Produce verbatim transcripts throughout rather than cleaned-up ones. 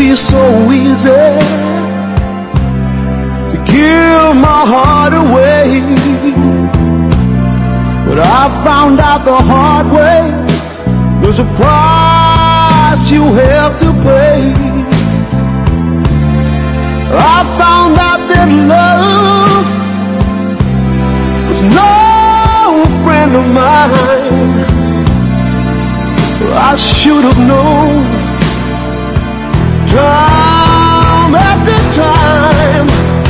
be so easy to give my heart away, but I found out the hard way, there's a price you have to pay. I found out that love was no friend of mine. I should have known time after time.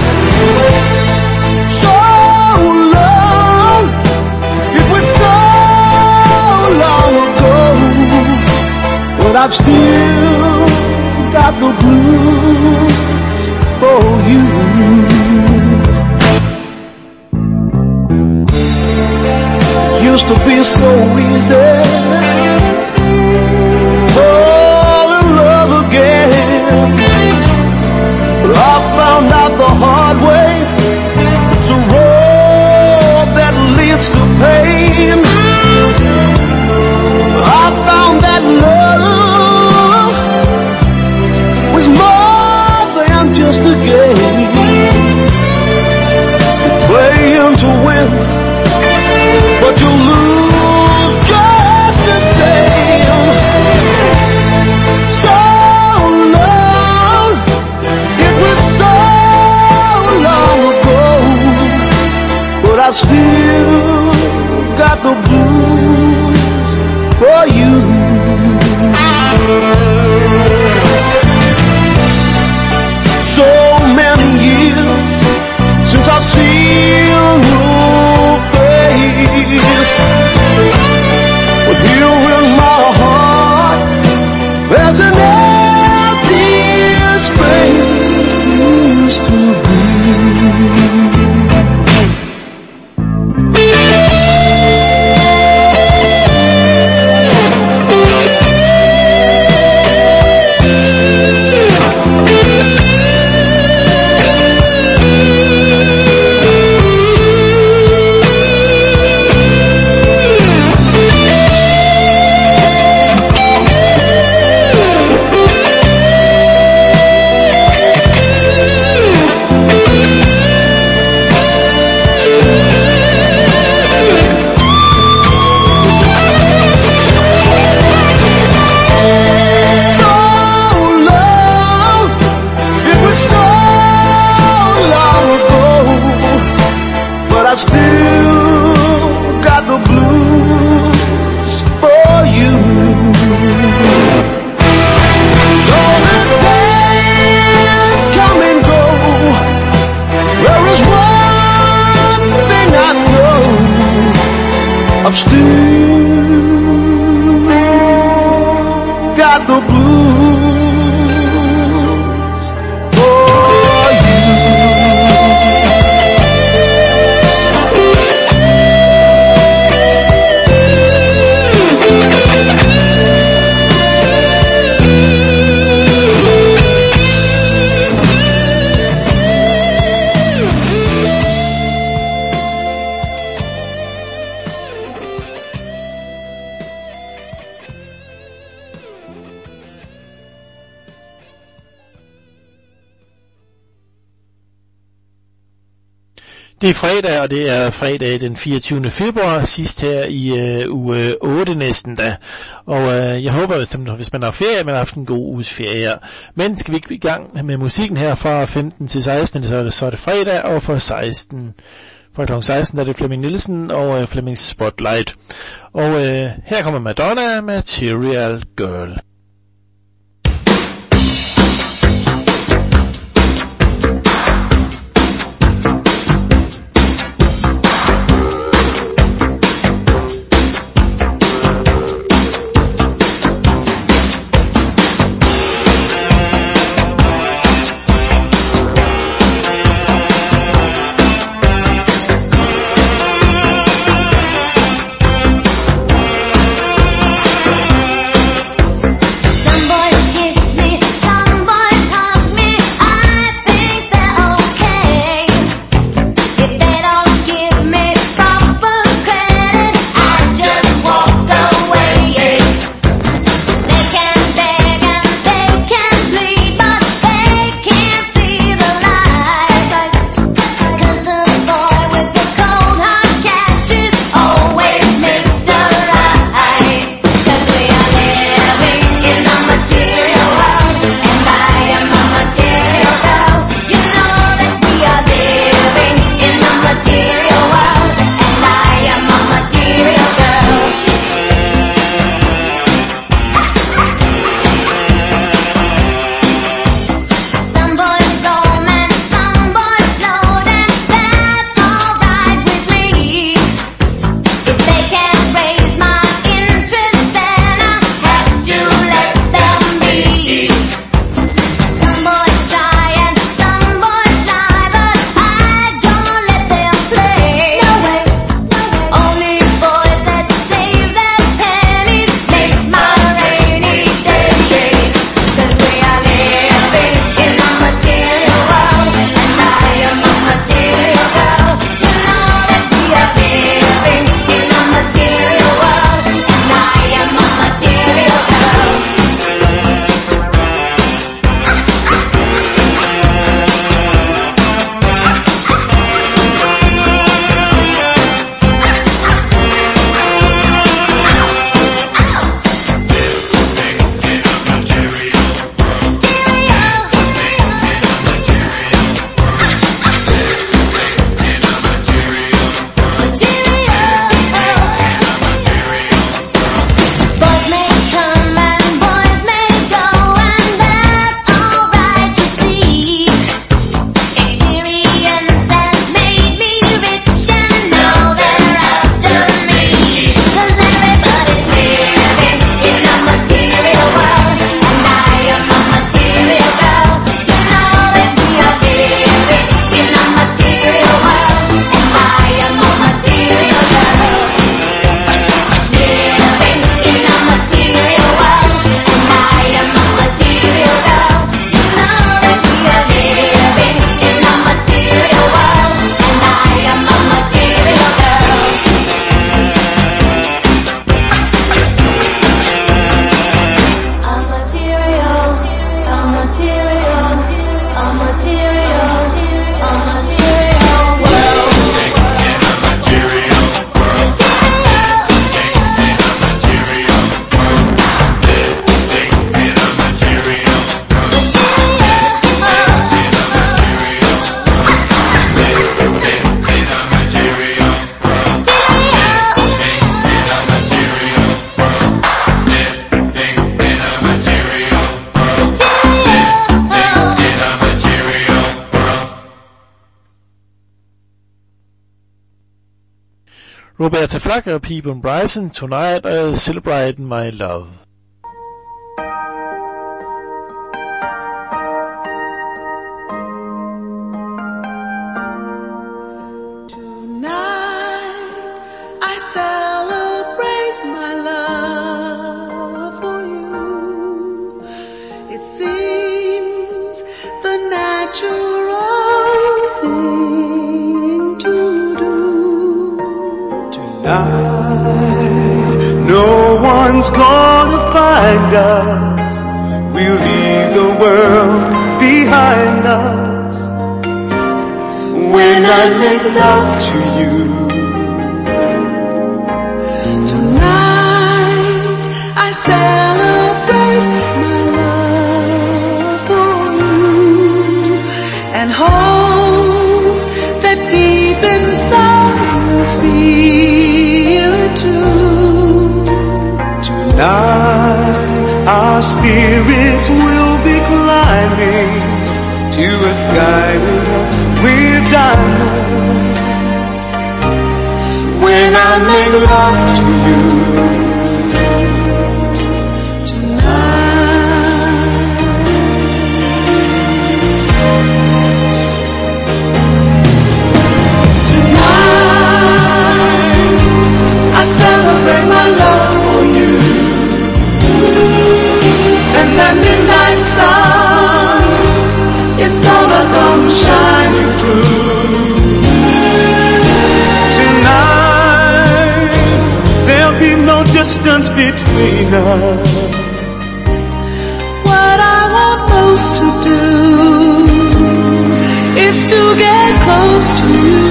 So long, it was so long ago, but I've still got the blues for you. Used to be so easy, fall in love again, but I found out the hard way, it's a road that leads to pain. I found that love was more than just a game, playing to win, but you lose just the same. So long, it was so long ago, but I still got the blues for you. So many years since I've seen your face, but here in my heart there's an empty space used to be. I've still got the blues for you. Det er fredag, og det er fredag den fireogtyvende februar, sidst her i øh, uge otte næsten da. Og øh, jeg håber, hvis, hvis man har ferie, man har haft en god uges ferie. Men skal vi ikke i gang med musikken her fra femten til seksten, så er det, så er det fredag, og fra seksten, fra klokken seksten der er det Flemming Nielsen og øh, Flemmings Spotlight. Og øh, her kommer Madonna, Material Girl. Roberta Flack og Peabo Bryson, Tonight I'll Celebrate My Love. No one's gonna find us. We'll leave the world behind us. When I make love to you tonight, I celebrate my love for you and hope that deep inside you feel it too. Tonight our spirits will be climbing to a sky with diamonds. When I make love to you I celebrate my love for you, and that midnight sun is gonna come shining through. Tonight there'll be no distance between us. What I want most to do is to get close to you.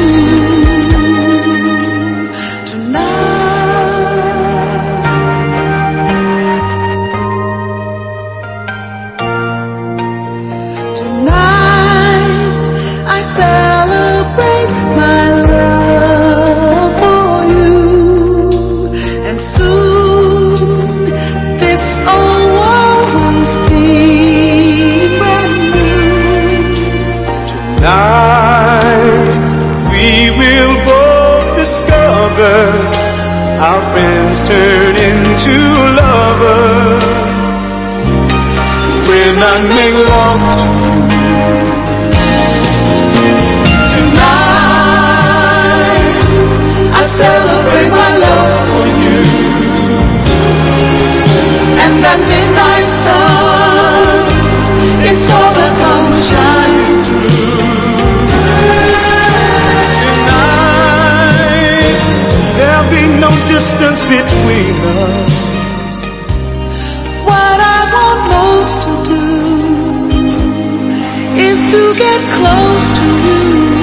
Our friends turn into lovers when I make love to you. Tonight I celebrate my love for you, and that midnight sun is gonna come shining through. No distance between us. What I want most to do is to get close to you.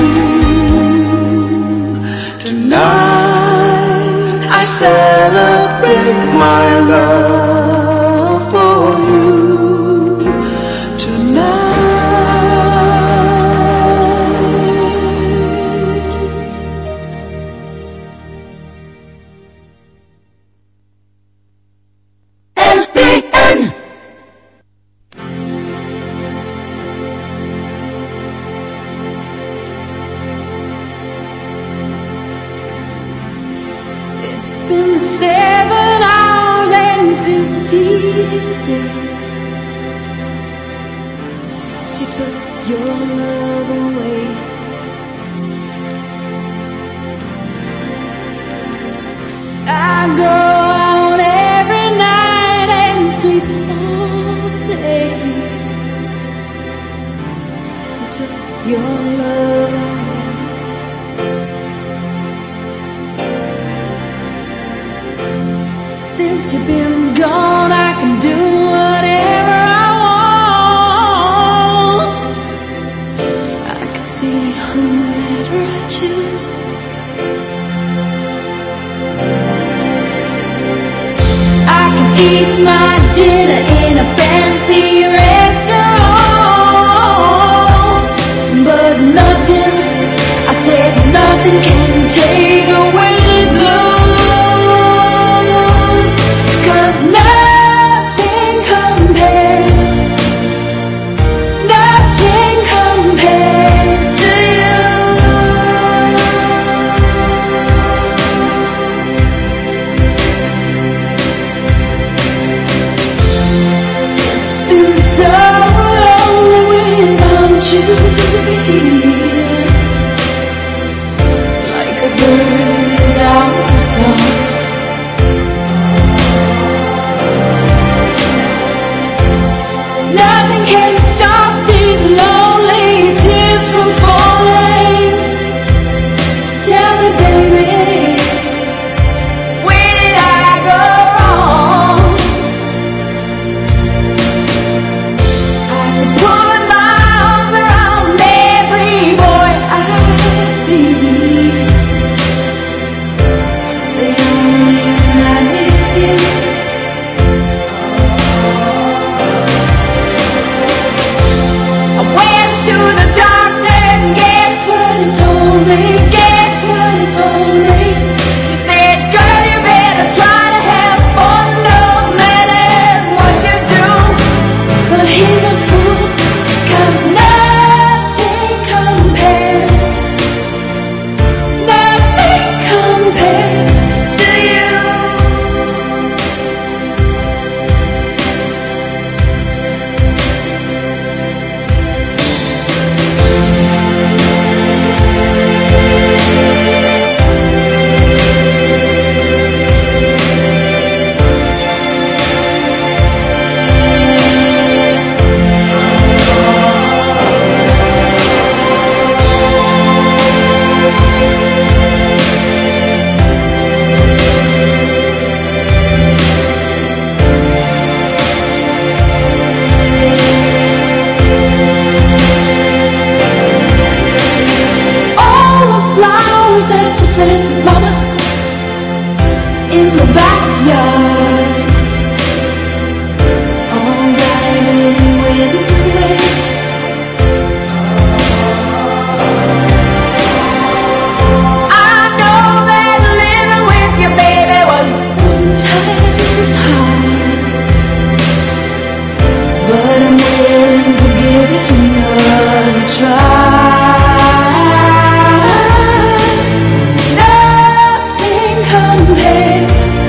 Tonight I celebrate my love for you. Days since you took your love away, I go out every night and sleep all day since you took your love away. Since you've been gone, I can do whatever I want. I can see whomever I choose. I can eat my dinner in a fancy restaurant, but nothing, I said nothing can take away these blues. in the backyard. All night and waiting to wait. I know that living with your baby was sometimes hard, but I'm willing to give it another try. Nothing compares,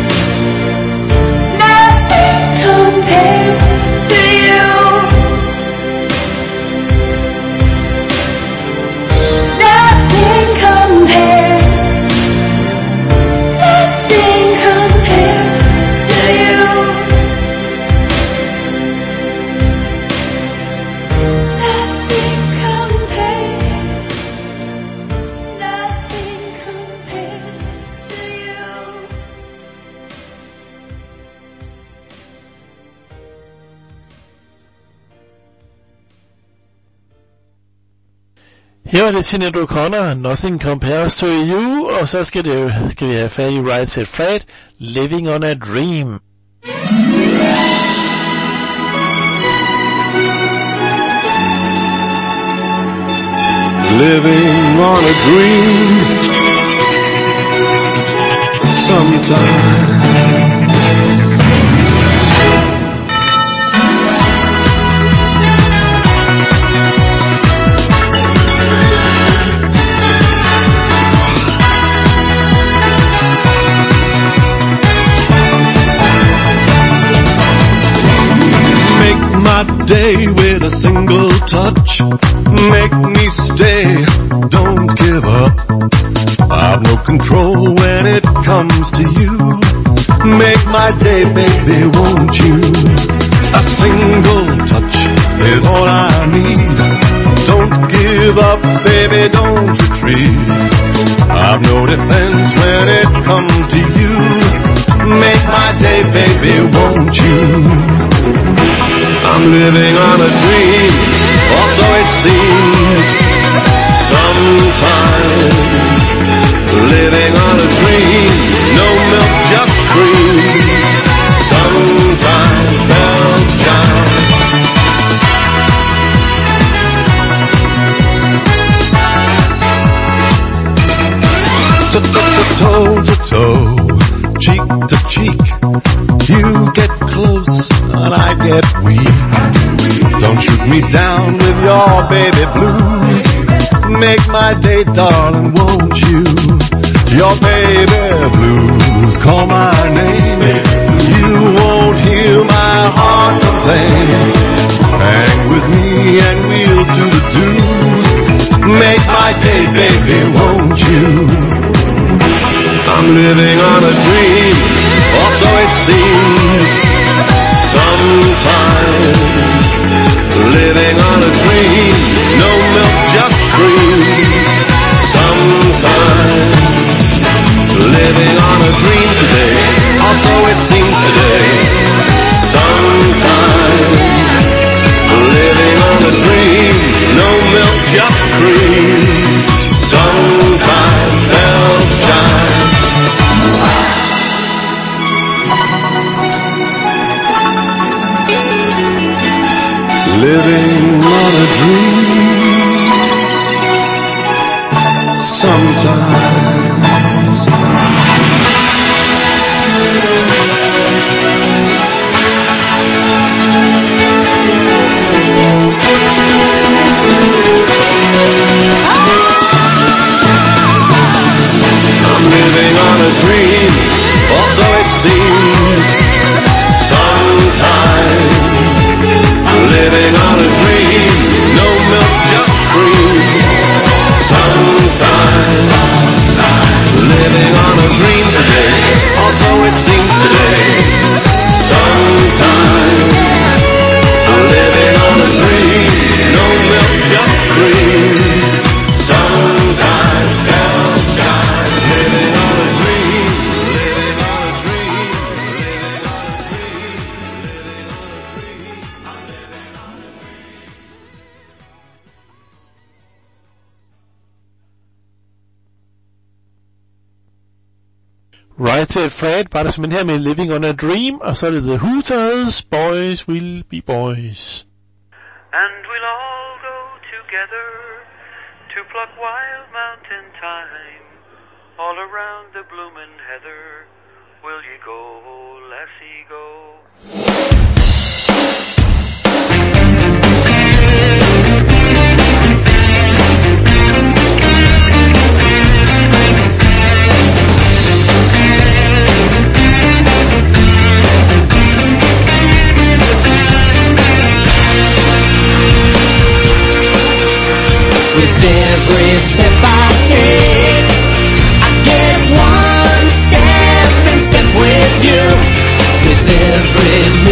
nothing compares to you. Nothing compares, nothing compares to you. Nothing compares, nothing compares to you. Her var det Sinéad O'Connor, Nothing Compares to You, og så skal, det, skal vi have fat i Right Said Fred, Living on a Dream. Living on a dream. Sometimes make my day with a single touch. Make me stay, don't give up. I've no control when it comes to you. Make my day, baby, won't you? A single touch is all I need. Don't give up, baby, don't retreat. I've no defense when it comes to you. Make my day, baby, won't you? I'm living on a dream, or so it seems. Sometimes living on a dream, no milk, just cream. Sometimes bells chime. Toe to toe, cheek to cheek, you get close and I get weak. Don't shoot me down with your baby blues. Make my day, darling, won't you? Your baby blues, call my name. You won't hear my heart complain. Hang with me and we'll do the do. Make my day, baby, won't you? I'm living on a dream, or so it seems. Sometimes living on a dream, no milk, just cream. Sometimes living on a dream today, or so it seems today. Sometimes living on a dream, no milk, just cream. Sometimes bells chime. Living on a dream. Sometimes I'm living on a dream, or so it seems. Sometimes living on a dream. Right to Fred var der simpelthen her med Living on a Dream, og så er det The Hooters, Boys Will Be Boys. And we'll all go together to pluck wild mountain thyme, all around the bloomin' heather. Will you go, lassie, go? With every step I take, I get one step in step with you. With every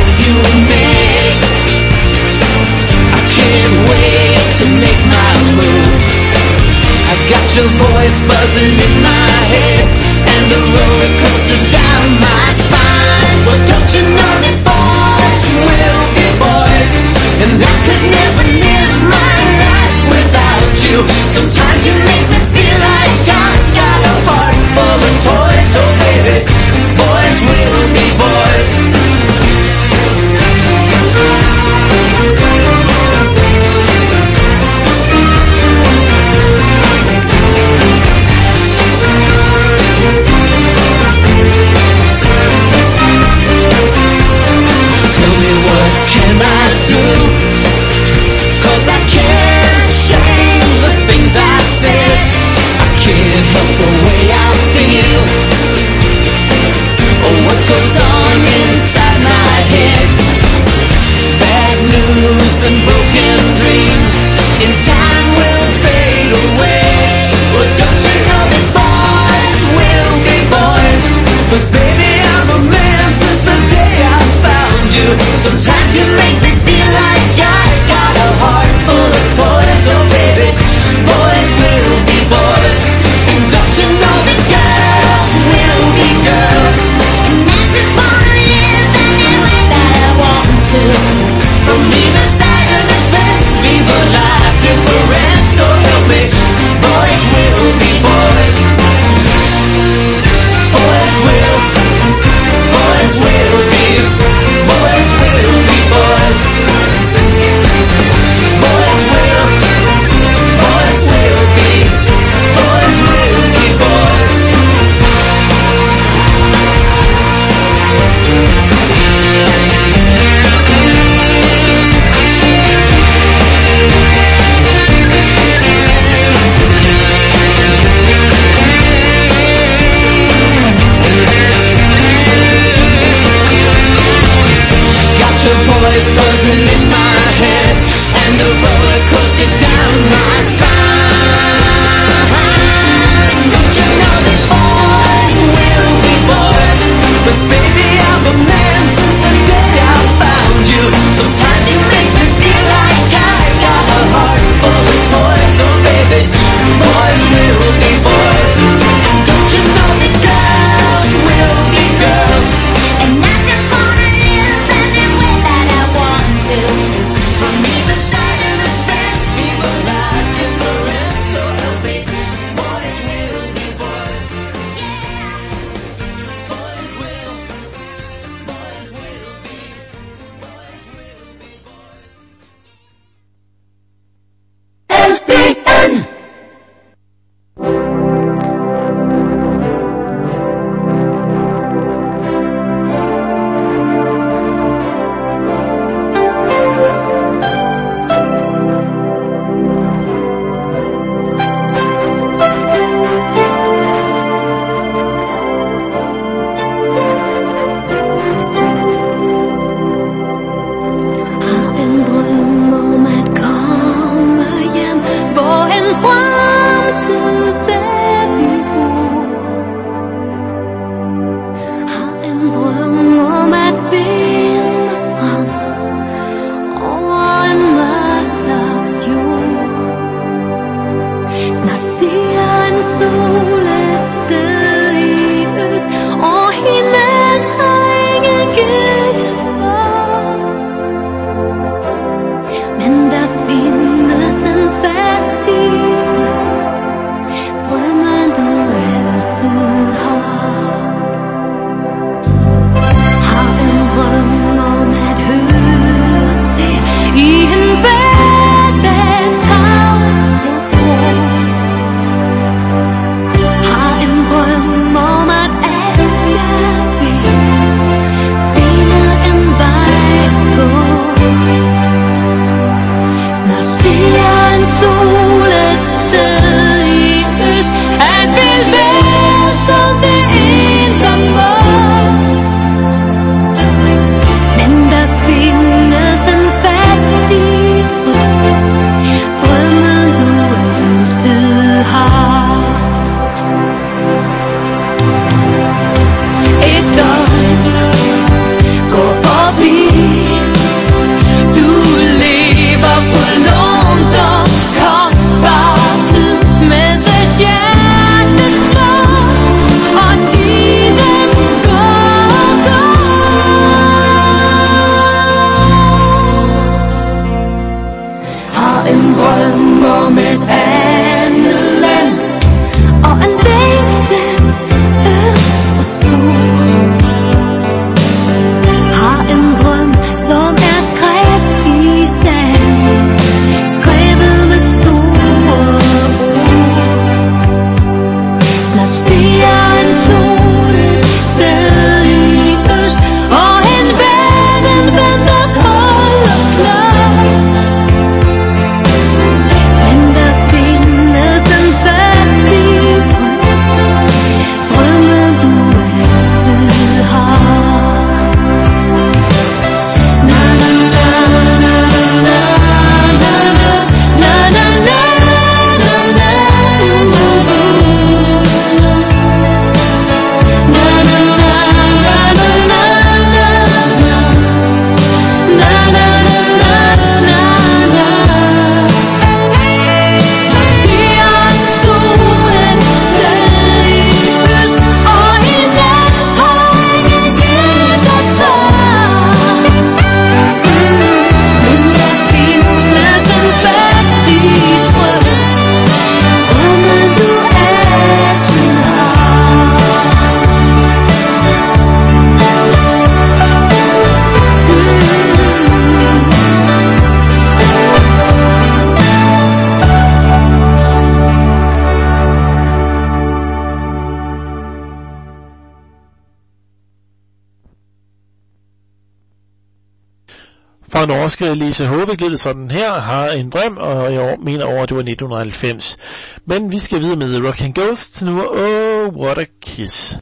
fra norske Lise Håvik lød det sådan her, har en drøm, og jeg mener over, at det var nitten halvfems. Men vi skal videre med Rock and Ghost nu, oh, what a kiss.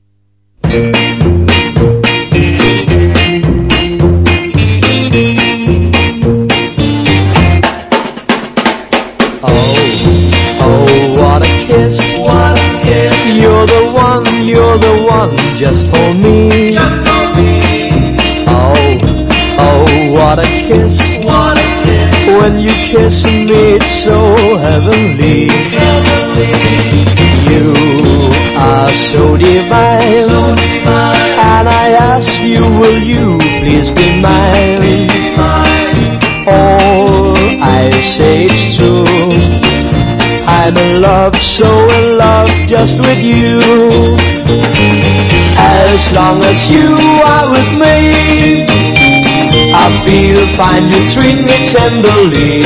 Oh, what a kiss, what a kiss. You're the one, you're the one, just for me. Just for me. Oh, oh, what a kiss, what a kiss. When you kiss me, it's so heavenly. Heavenly. You are so divine, so divine. And I ask you, will you please be mine? Please be mine. All I say is true. I'm in love, so in love just with you. As long as you are with me, I feel fine, you treat me tenderly.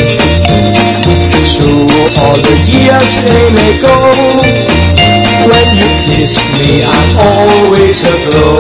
Through all the years they may go, when you kiss me I'm always aglow.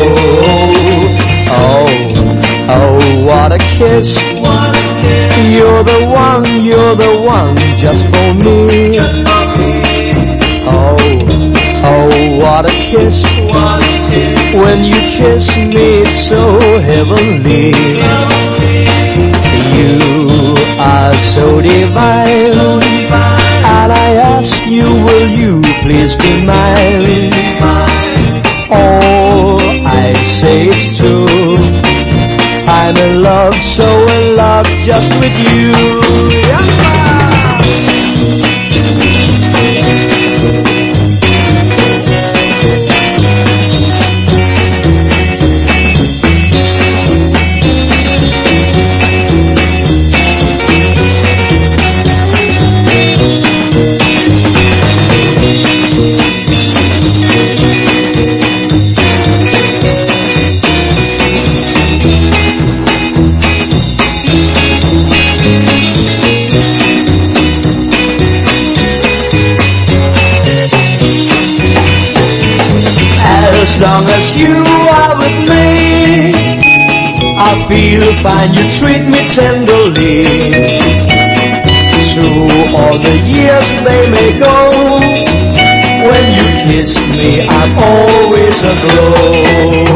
Oh, oh, what a kiss, what a kiss. You're the one, you're the one, just for me. Just for me. Oh, oh, what a kiss, what a kiss. When you kiss me, it's so heavenly. Heavenly. You are so divine, so divine. And I ask you, will you please be mine? Please be mine. All I say is true. I'm in love, so in love just with you. Yeah. As long as you are with me, I feel fine, you treat me tenderly. Through all the years they may go, when you kiss me I'm always aglow.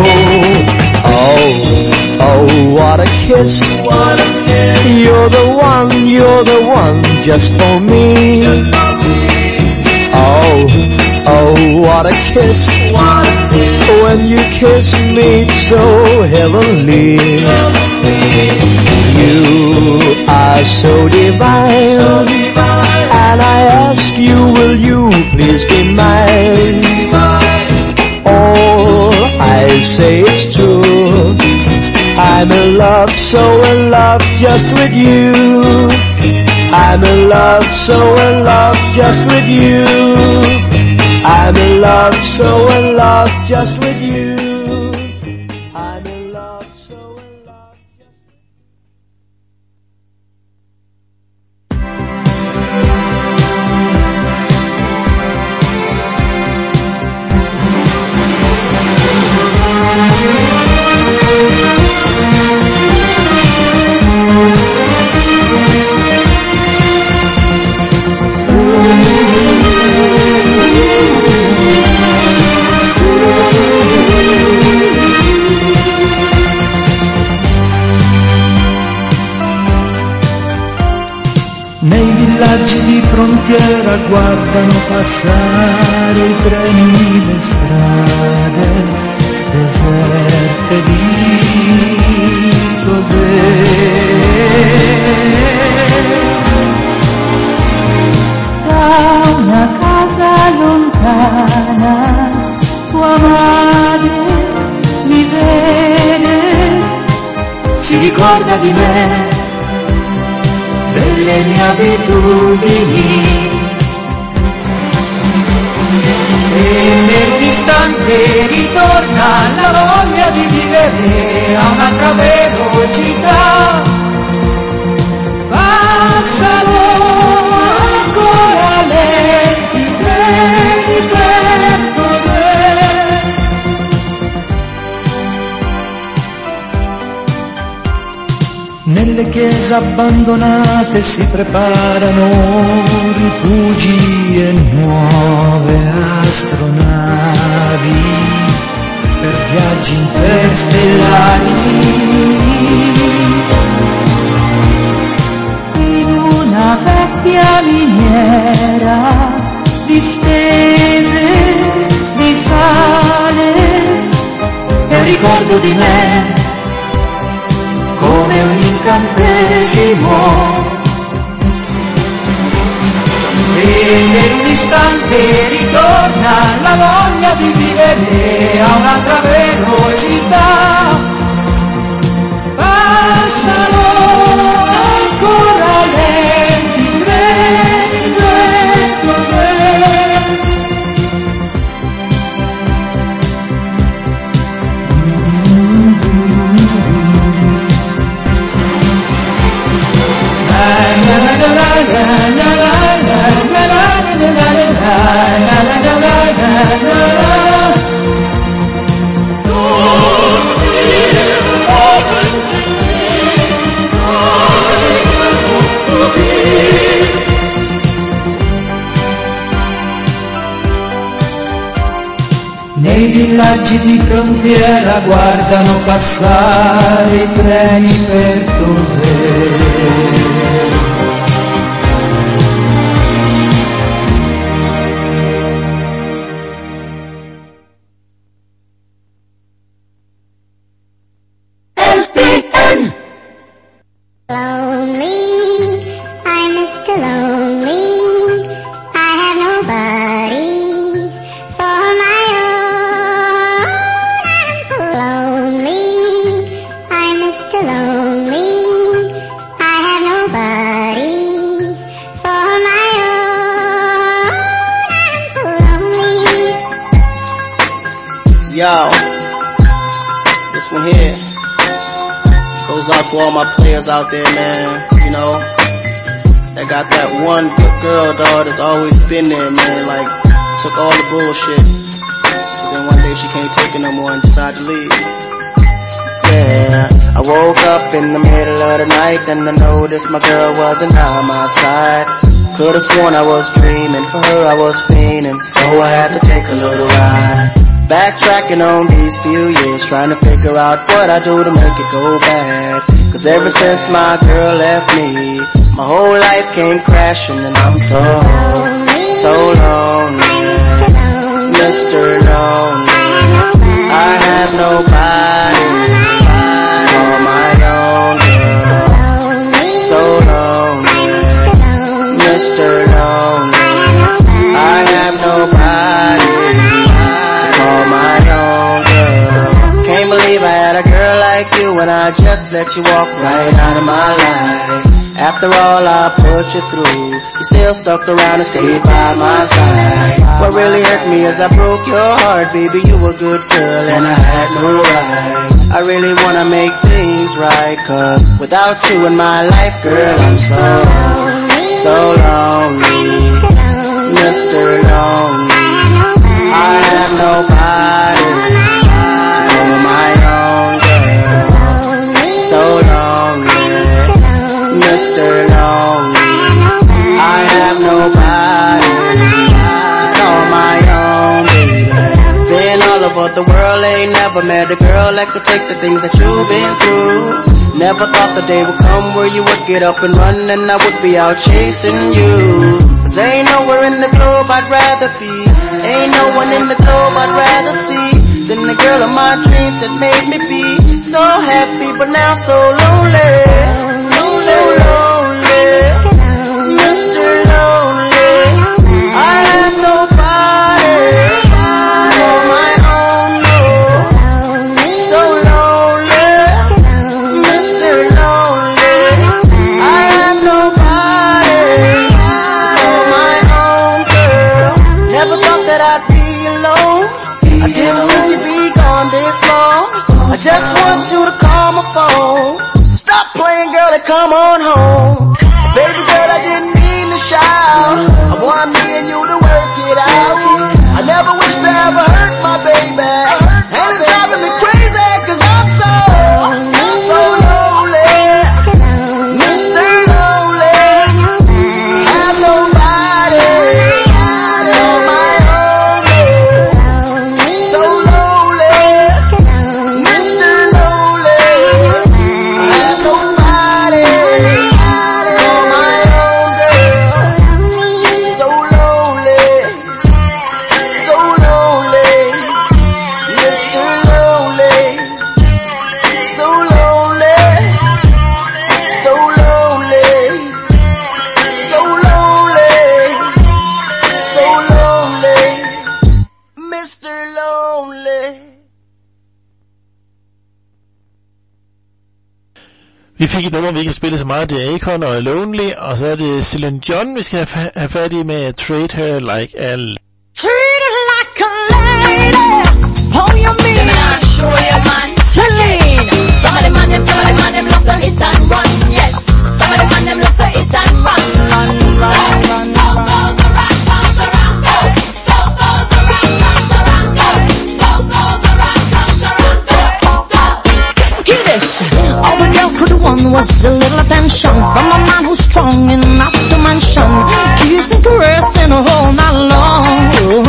Oh, oh, what a kiss, what a kiss. You're the one, you're the one, just for me. Just for me. Oh, oh, what a kiss, what a kiss. When you kiss me, it's so heavenly. Heavenly. You are so divine, so divine. And I ask you, will you please be mine? Be mine. All I say is true. I'm in love, so in love just with you. I'm in love, so in love just with you. I'm in love, so in love just with you. I'm in love, so in love just with you. Nei villaggi di frontiera guardano passare i treni, le strade deserte di cos'è. Da una casa lontana tua madre mi vede, Si ricorda di me, delle mie abitudini, e nell'istante ritorna la voglia di vivere a un'altra velocità. Passano ancora lenti treni per cos'è. chiese abbandonate si preparano rifugi e nuove astronavi per viaggi interstellari. In una vecchia miniera distese di sale e ricordo di me come un incantesimo, e in un istante ritorna la voglia di vivere a un'altra velocità. Passano ancora lenti treni ventosei. Nei villaggi di frontiera guardano passare i treni per Tosè. Yo, this one here goes out to all my players out there, man. You know, that got that one good girl, dog, that's always been there, man. Like, took all the bullshit, but then one day she can't take it no more and decided to leave. Yeah, I woke up in the middle of the night and I noticed my girl wasn't on my side. Could've sworn I was dreaming, for her I was fiending, so I had to take a little ride. Backtracking on these few years, trying to figure out what I do to make it go bad. Cause ever since my girl left me, my whole life came crashing and I'm so, so lonely, Mister Lonely. I have nobody for my own girl, so lonely, Mister Lonely. I have nobody for my own girl. Can't believe I had a girl like you when I just let you walk right out of my life. After all I put you through, you still stuck around and stayed by my side. What really hurt me is I broke your heart, baby, you a good girl and I had no right. I really wanna make things right, cause without you in my life, girl, I'm so, so lonely, Mister Lonely. I have nobody for my own girl, so lonely, Mister Lonely. I have nobody to call my own baby. Been all over the world, ain't never met a girl that could take the things that you've been through. Never thought the day would come where you would get up and run and I would be out chasing you. Cause ain't nowhere in the globe I'd rather be, ain't no one in the globe I'd rather see than the girl of my dreams that made me be so happy but now so lonely, so lonely, Mister Lonely. I have nobody for my own, no, so lonely, Mister Lonely. I have nobody for my own girl. Never thought that I'd be alone, I didn't think you'd be gone this long. I just want you to call my phone, so stop playing girl and come on home. Baby girl, I didn't mean to shout, I want me and you to work it out. I never wish to ever hurt my baby, and it's driving me crazy cause I'm so, so lonely, Vi fik et nummer, vi ikke har spillet så meget. Det er Akon og Lonely, og så er det Celine Dion, vi skal have, have fat i med Treat Her Like a Treat her like a lady. Oh, you mean? Let me show you, man. Celine. Some of the man them, some of the man them love to hit and run. Yes. Some of the man them love to hit and run. Run, run, run, run. Go, go, the rock, comes around. Go, go, go, the rock, comes around. Go, go, go, the rock, comes around. Go, go. Hear this. All the girl could want was a little attention from a man who's strong enough to mention. Kiss and caress and a whole night long.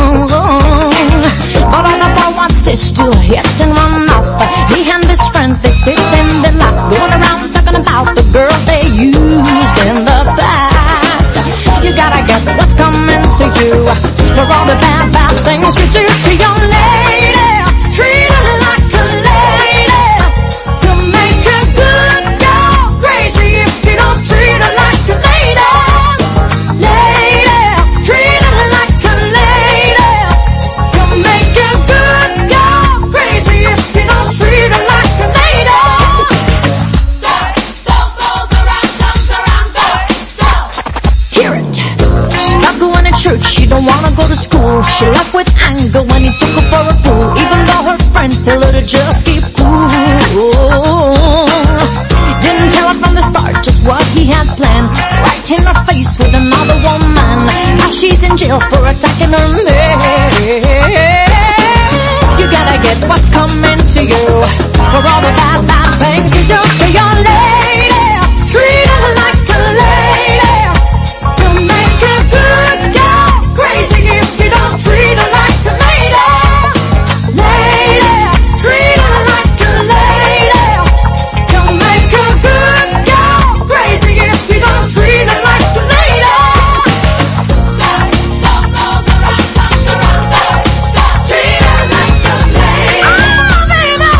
But all about what's his still hit and run off. He and his friends, they sit and they laugh, going around talking about the girls they used in the past. You gotta get what's coming to you for all the bad, bad things you do to your lady. Treat her like a lady. You make a good girl crazy if you don't treat her like a lady. Lady, treat her like a lady. You make a good girl crazy if you don't treat her like a lady. Go, go, go, the rock comes around. Go, go. Hear it. She stopped going to church. She don't wanna go to school. She left with anger when he took her for a fool. Even though her friends tell her to just keep cool. Didn't tell her from the start just what he had planned. Right in her face with another woman. Now she's in jail for attacking her man. You gotta get what's coming to you for all the bad, bad things you do to your lady. Treat her like a lady. You make a good girl crazy if you don't treat her like a lady. Lady, treat her like a lady. You make a good girl crazy if you don't treat her like a lady. Go, go, go, the rock comes around. Go, go, treat her like a lady. Oh, baby.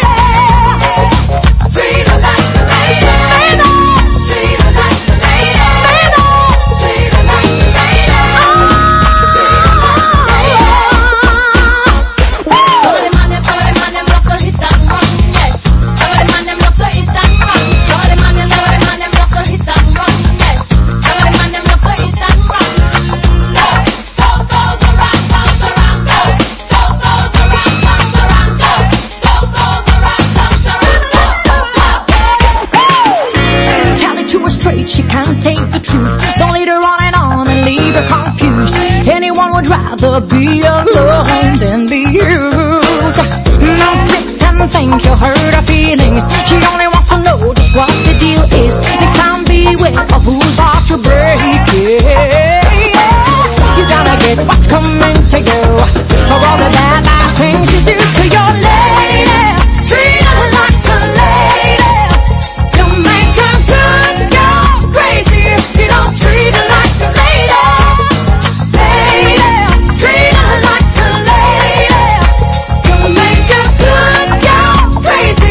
Treat her like a lady. Treat her like a lady. Treat her like a lady. Treat her like a lady. Some of the man them, some of the man them love to hit and run. Yes. Some of the man them love to hit and run. Some of the man them, some of the man them love to hit and run. Yes. Some of the man them love to hit and run. Go, go, go, the rock comes around. Go, go, go, the rock comes around. Go, go, go, the rock comes around. Go, go, go. Tell it to her straight, she can't take the truth. Don't lead her on and on and leave her confused. Anyone would rather be alone than be used. Now sit and think you hurt her feelings. She only wants to know just what the deal is. Next time beware of whose heart you break. Yeah. You gotta get what's coming to you for all the bad, bad things you do to your lady. Treat her like a lady. You make a good girl crazy if you don't treat her like a lady. Lady, treat her like a lady. You make a good girl crazy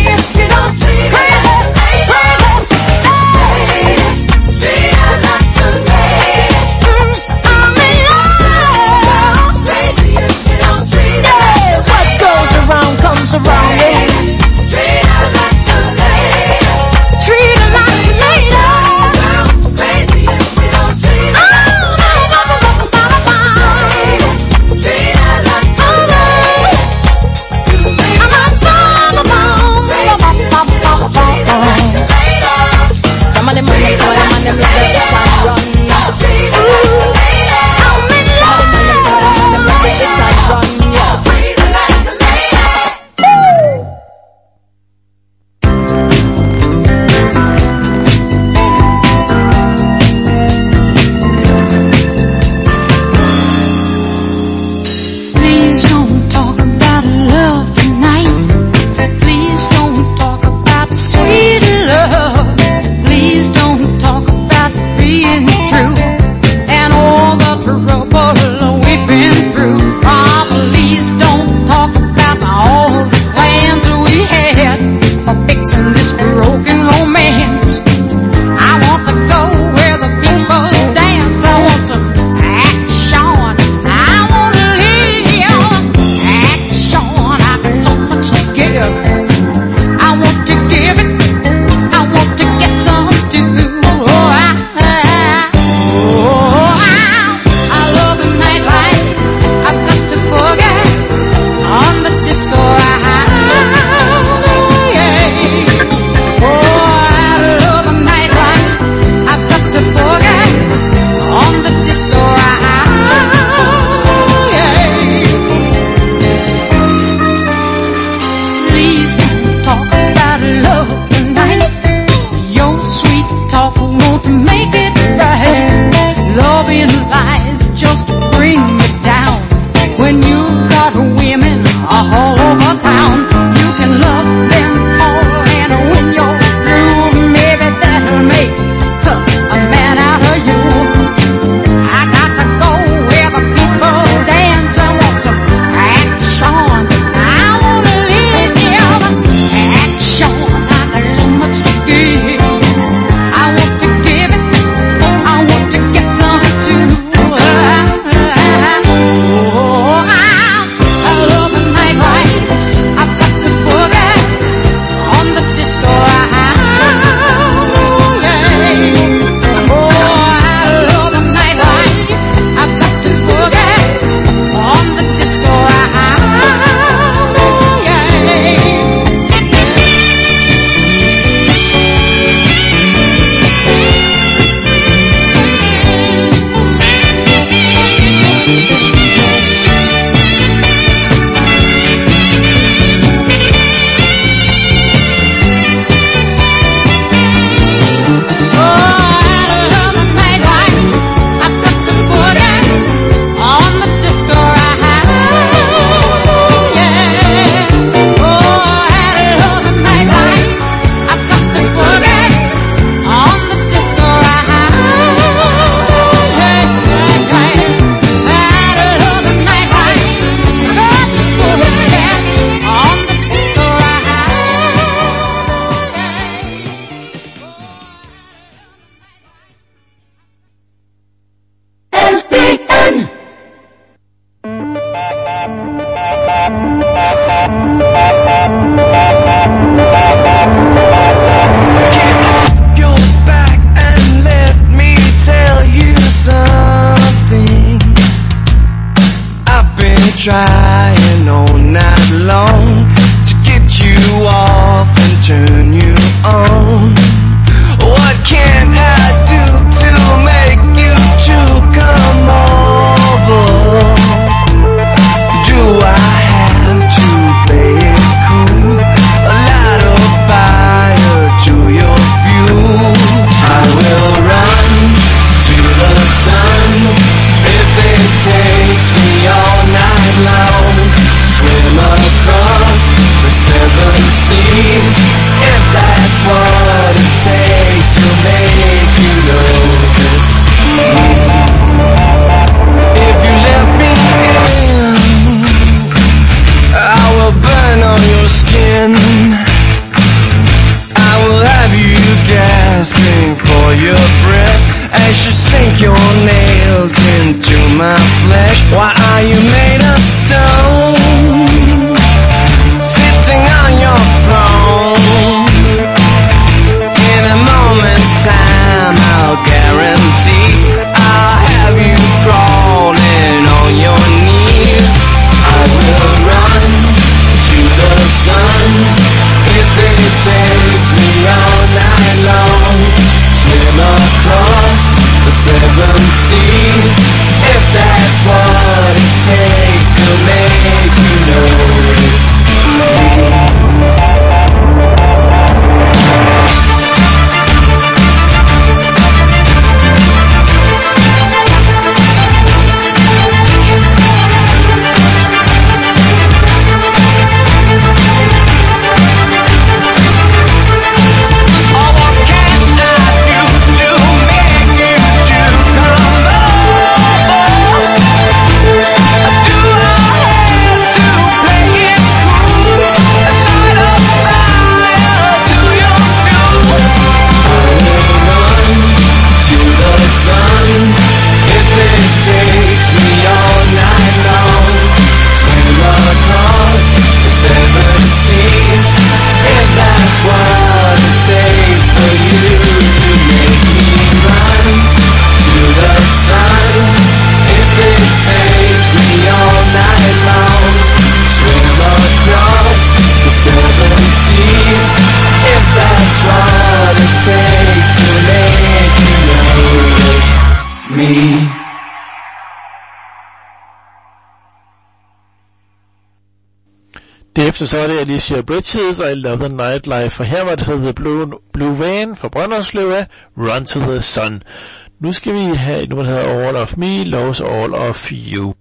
want to make it right. Loving lies just bring me down. When you got women all over town, you can love them all, and when you're through, maybe that'll make huh, a man out of you. I got to go where the people dance. I want some action. I want to live in action. I got so much to give. I want to give it. I want to get some too. Oh, I, I love the nightlife. I've got to boogie on the disco. Oh, I love the nightlife. I've got to boogie on the disco. Your back and let me tell you something. I've been trying all night long to get you off and turn you on. What can I do to make you to come over? Do I have to play it cool? Light a fire to your view. I will run to the sun if it takes me all night long. Swim across the seven seas if that's what it takes to make you notice me. If you let me in, I will burn on your skin. I will have you gasping for your breath as you sink your nails into my flesh. Why are you made of stone, sitting on your throne? In a moment's time I'll guarantee I'll have you crawling on your knees. I will run to the sun if it takes me all night long. Swim across the seven bagefter så var det Alicia Bridges og I Love the Nightlife, og her var det så The Blue, Blue Van fra Brønderslev af Run to the Sun. Nu skal vi have et nummer, der hedder All of Me, Loves All of You.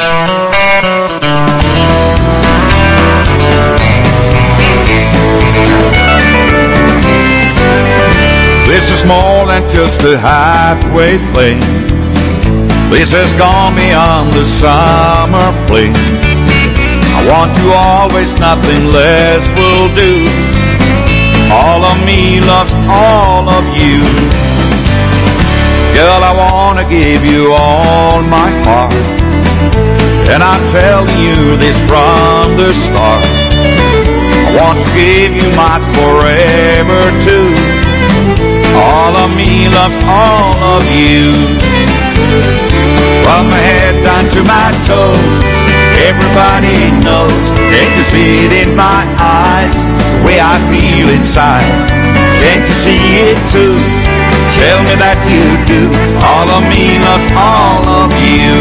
This is more than just a halfway thing. This has gone beyond the summer fling. I want you always, nothing less will do. All of me loves all of you. Girl, I wanna give you all my heart, and I tell you this from the start. I want to give you my forever too. All of me loves all of you. From my head down to my toes, everybody knows. Can't you see it in my eyes, the way I feel inside? Can't you see it too? Tell me that you do. All of me loves all of you.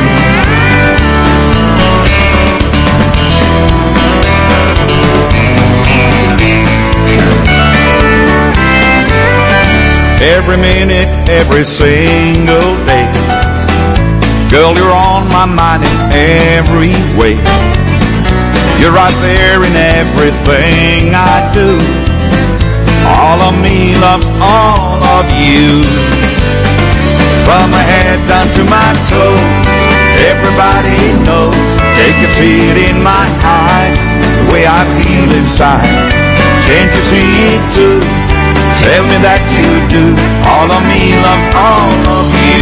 Every minute, every single day, girl, you're on my mind in every way. You're right there in everything I do. All of me loves all of you. From my head down to my toes, everybody knows. Take a seat in my eyes, the way I feel inside. Can't you see it too? Tell me that you do. All of me loves all of you.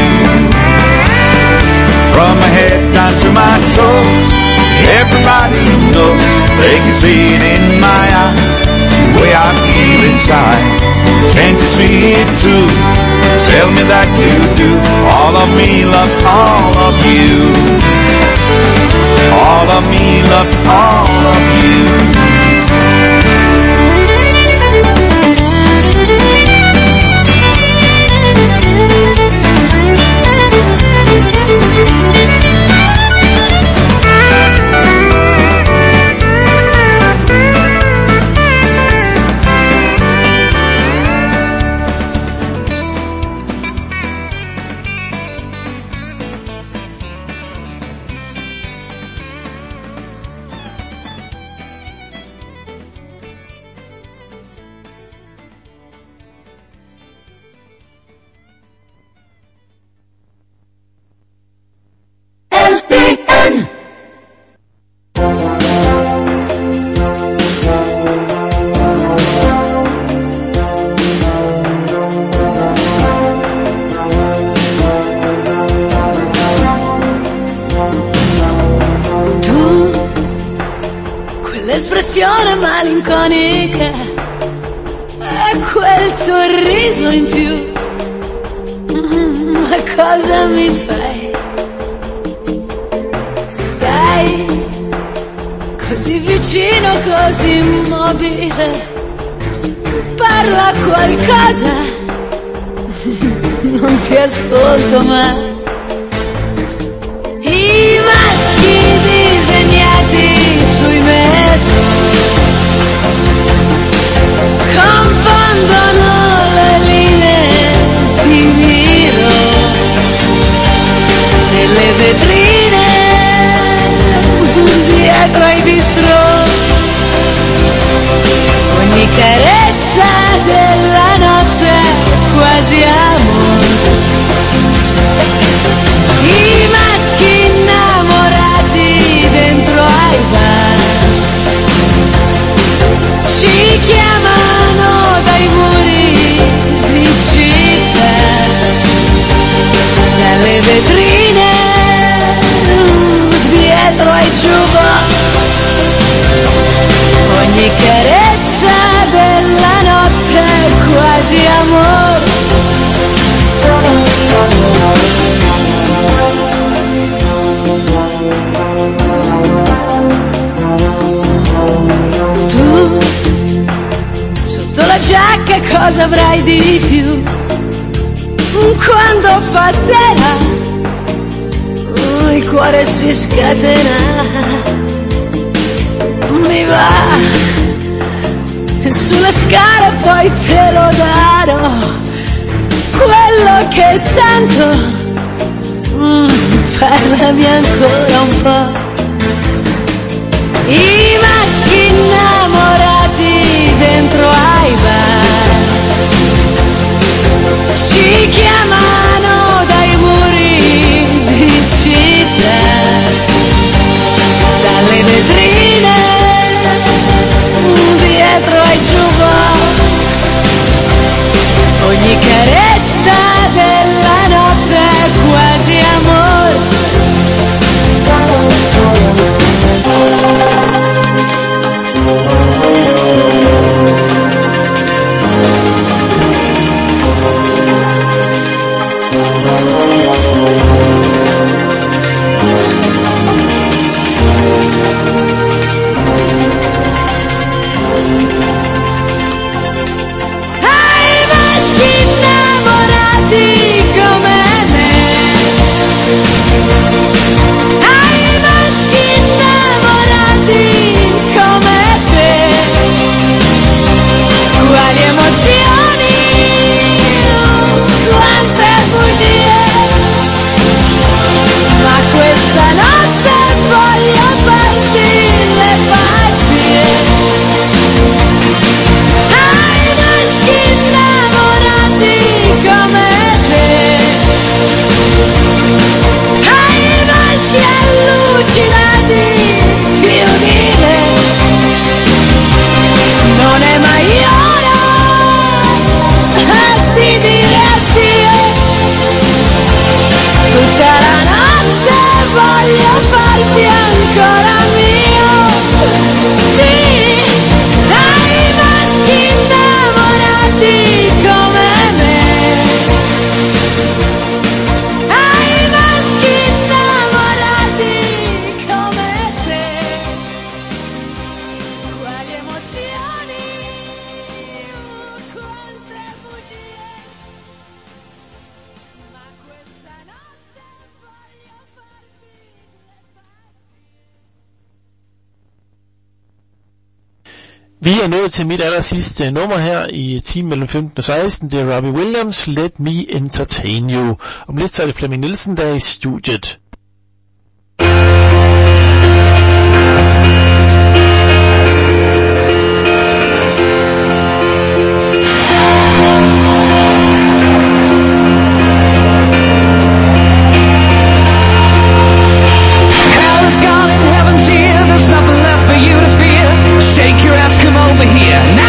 From my head down to my toes, everybody knows. They can see it in my eyes, the way I feel inside. Can't you see it too? Tell me that you do. All of me loves all of you. All of me loves all of you. L'espressione malinconica e quel sorriso in più. Mm, ma cosa mi fai? Stai così vicino, così immobile. Parla qualcosa, non ti ascolto mai. I maschi disegnati sui metri confondono le linee di miro nelle vetrine dietro ai bistrò. Ogni carezza della notte quasi amore. I maschi innamorati dentro ai bar ci chiamano dai muri di città, dalle vetrine dietro ai jukebox. Ogni carezza della notte quasi amore. Tu sotto la giacca cosa avrai di più? Quando fa sera il cuore si scatena. Mi mi va, e sulle scale poi te lo darò, quello che sento, mm, parlami ancora un po'. I maschi innamorati dentro ai bar ci chiamano dai muri di città, dalle vetrine dietro ai jukebox, ogni carezza della notte è quasi amore. Vi er nået til mit aller sidste nummer her i timen mellem femten og seksten. Det er Robbie Williams, Let Me Entertain You. Om lidt så er det Flemming Nielsen, der er i studiet. Over here.